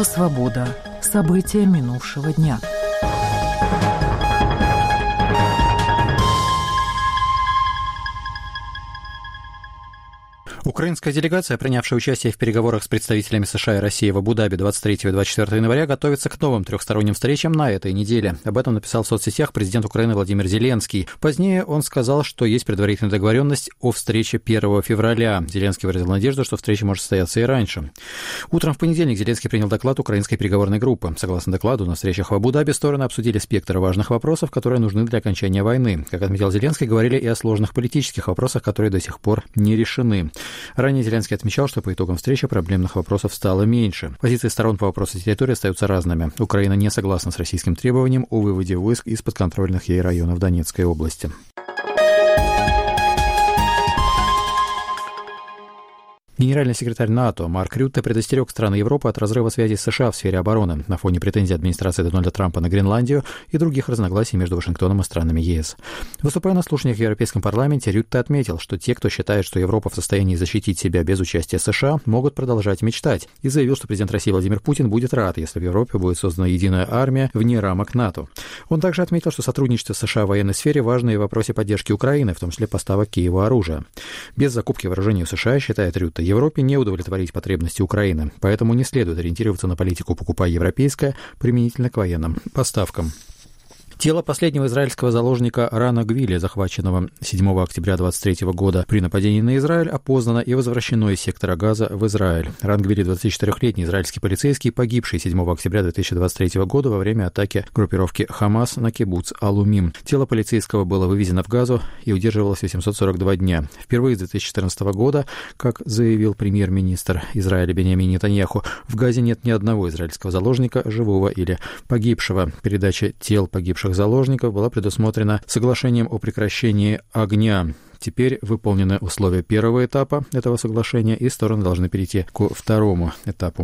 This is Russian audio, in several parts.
Радио «Свобода». События минувшего дня. Украинская делегация, принявшая участие в переговорах с представителями США и России в Абу-Даби 23 и 24 января, готовится к новым трехсторонним встречам на этой неделе. Об этом написал в соцсетях президент Украины Владимир Зеленский. Позднее он сказал, что есть предварительная договоренность о встрече 1 февраля. Зеленский выразил надежду, что встреча может состояться и раньше. Утром в понедельник Зеленский принял доклад украинской переговорной группы. Согласно докладу, на встречах в Абу-Даби стороны обсудили спектр важных вопросов, которые нужны для окончания войны. Как отметил Зеленский, говорили и о сложных политических вопросах, которые до сих пор не решены. Ранее Зеленский отмечал, что по итогам встречи проблемных вопросов стало меньше. Позиции сторон по вопросу территории остаются разными. Украина не согласна с российским требованием о выводе войск из подконтрольных ей районов Донецкой области. Генеральный секретарь НАТО Марк Рютте предостерег страны Европы от разрыва связи с США в сфере обороны на фоне претензий администрации Дональда Трампа на Гренландию и других разногласий между Вашингтоном и странами ЕС. Выступая на слушаниях в Европейском парламенте, Рютте отметил, что те, кто считает, что Европа в состоянии защитить себя без участия США, могут продолжать мечтать, и заявил, что президент России Владимир Путин будет рад, если в Европе будет создана единая армия вне рамок НАТО. Он также отметил, что сотрудничество с США в военной сфере важно и в вопросе поддержки Украины, в том числе поставок Киеву оружия. Без закупки вооружений у США, считает Рютте, Европе не удовлетворить потребности Украины, поэтому не следует ориентироваться на политику «покупай европейское» применительно к военным поставкам. Тело последнего израильского заложника Рана Гвили, захваченного 7 октября 2023 года при нападении на Израиль, опознано и возвращено из сектора Газа в Израиль. Ран Гвили, 24-летний израильский полицейский, погибший 7 октября 2023 года во время атаки группировки Хамас на кибуц Алумим. Тело полицейского было вывезено в Газу и удерживалось 842 дня. Впервые с 2014 года, как заявил премьер-министр Израиля Биньямин Нетаньяху, в Газе нет ни одного израильского заложника, живого или погибшего. Передача тел погибших заложников была предусмотрена соглашением о прекращении огня. Теперь выполнены условия первого этапа этого соглашения, и стороны должны перейти к второму этапу.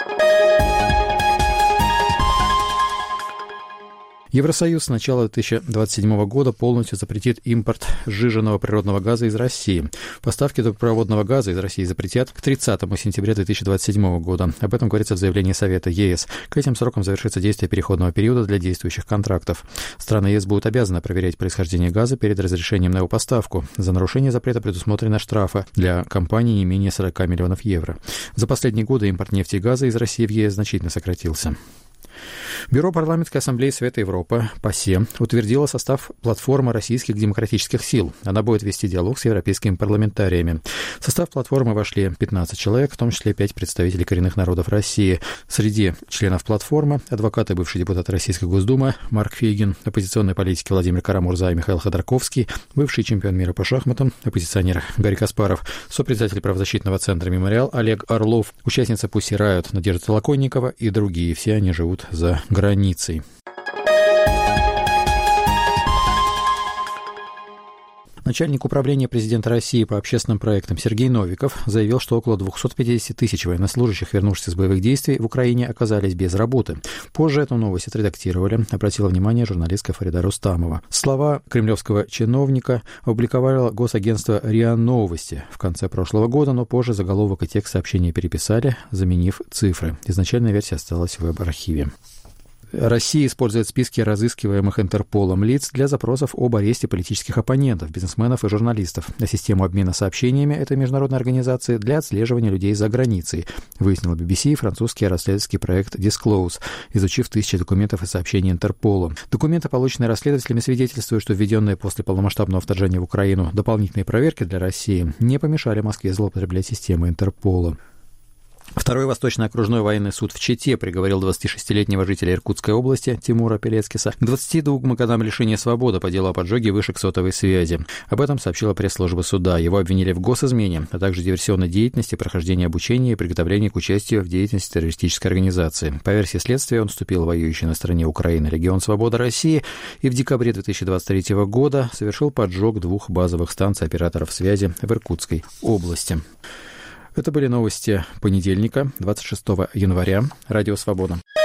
Евросоюз с начала 2027 года полностью запретит импорт сжиженного природного газа из России. Поставки трубопроводного газа из России запретят к 30 сентября 2027 года. Об этом говорится в заявлении Совета ЕС. К этим срокам завершится действие переходного периода для действующих контрактов. Страны ЕС будут обязаны проверять происхождение газа перед разрешением на его поставку. За нарушение запрета предусмотрены штрафы для компаний не менее 40 миллионов евро. За последние годы импорт нефти и газа из России в ЕС значительно сократился. Бюро Парламентской ассамблеи Совета Европы, ПАСЕ, утвердило состав платформы российских демократических сил. Она будет вести диалог с европейскими парламентариями. В состав платформы вошли 15 человек, в том числе 5 представителей коренных народов России. Среди членов платформы адвокат и бывший депутат Российской Госдумы Марк Фейгин, оппозиционные политики Владимир Кара-Мурза и Михаил Ходорковский, бывший чемпион мира по шахматам, оппозиционер Гарри Каспаров, сопредседатель правозащитного центра «Мемориал» Олег Орлов, участница Pussy Riot Надежда Толоконникова и другие. Все они живут за границей. Начальник управления президента России по общественным проектам Сергей Новиков заявил, что около 250 тысяч военнослужащих, вернувшихся с боевых действий в Украине, оказались без работы. Позже эту новость отредактировали, обратила внимание журналистка Фарида Рустамова. Слова кремлевского чиновника опубликовало госагентство РИА Новости в конце прошлого года, но позже заголовок и текст сообщения переписали, заменив цифры. Изначальная версия осталась в веб-архиве. Россия использует списки разыскиваемых Интерполом лиц для запросов об аресте политических оппонентов, бизнесменов и журналистов, а систему обмена сообщениями этой международной организации для отслеживания людей за границей, выяснил BBC и французский расследовательский проект Disclose, изучив тысячи документов и сообщений Интерпола. Документы, полученные расследователями, свидетельствуют, что введенные после полномасштабного вторжения в Украину дополнительные проверки для России не помешали Москве злоупотреблять системой Интерпола. Второй Восточный окружной военный суд в Чите приговорил 26-летнего жителя Иркутской области Тимура Пелецкиса к 22 годам лишения свободы по делу о поджоге вышек сотовой связи. Об этом сообщила пресс-служба суда. Его обвинили в госизмене, а также диверсионной деятельности, прохождении обучения и приготовлении к участию в деятельности террористической организации. По версии следствия, он вступил в воюющий на стороне Украины Легион Свободы России и в декабре 2023 года совершил поджог 2 базовых станций операторов связи в Иркутской области. Это были новости понедельника, 26 января. Радио «Свобода».